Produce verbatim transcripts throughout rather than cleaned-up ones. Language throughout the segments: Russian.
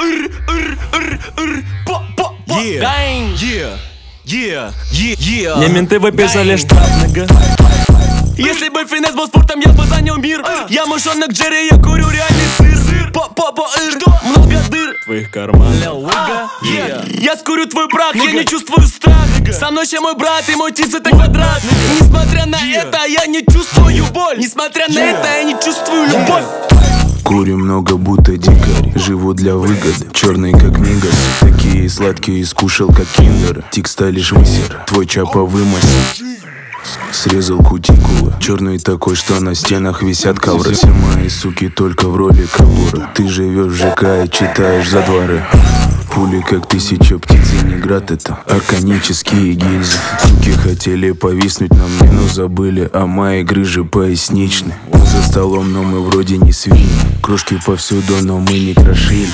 Мне менты выписали штраф, нога. Если бы финес был спортом, я бы занял мир. Я мышонок Джерри, я курю реальный сыр. По-по-по-ыр, много дыр В твоих карманах. Я скурю твой прах, я не чувствую страх. Со мной еще мой брат и мой тип это квадрат. Несмотря на это, я не чувствую боль. Несмотря на это, я не чувствую любовь. Курю много, будто дикарь. Живу для выгоды, черный как мигас. Такие сладкие скушал, как киндер. Тик сталишь высер, твой чапа вымасил. Срезал кутикулы, черный такой, что на стенах висят ковры. Все мои суки только в роли кабура. Ты живешь в ЖК и читаешь за дворы. Пули как тысяча птиц, и не град это арканические гильзы. Суки хотели повиснуть на мне, но забыли о моей грыже поясничной. Мы за столом, но мы вроде не свиньи. Крошки повсюду, но мы не крошили.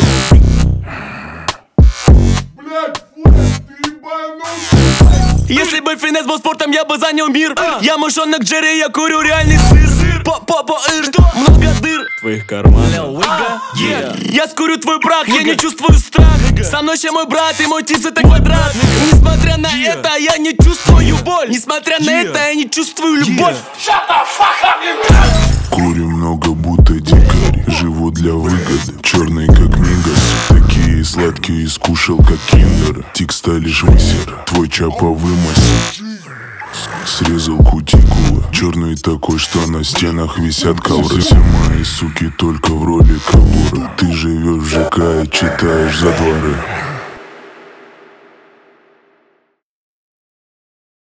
Если бы финес был спортом, я бы занял мир. Я мышонок Джерри, я курю реальный сыр. По-по-по-ыр, много дыр В твоих карманах. Я скурю твой прах, я не чувствую страх. Со мной еще мой брат и мой тип это квадрат. Несмотря на это, я не чувствую боль. Несмотря на это, я не чувствую любовь. Курю много, будто дикарь. Живу для выгоды, черный как мигас. Такие сладкие скушал, как киндер. Тик сталишь высер, твой чапа вымасил. Срезал кутикулы, черный такой, что на стенах висят ковры. Все мои суки только в роли кабура. Ты живешь в ЖК и читаешь за дворы.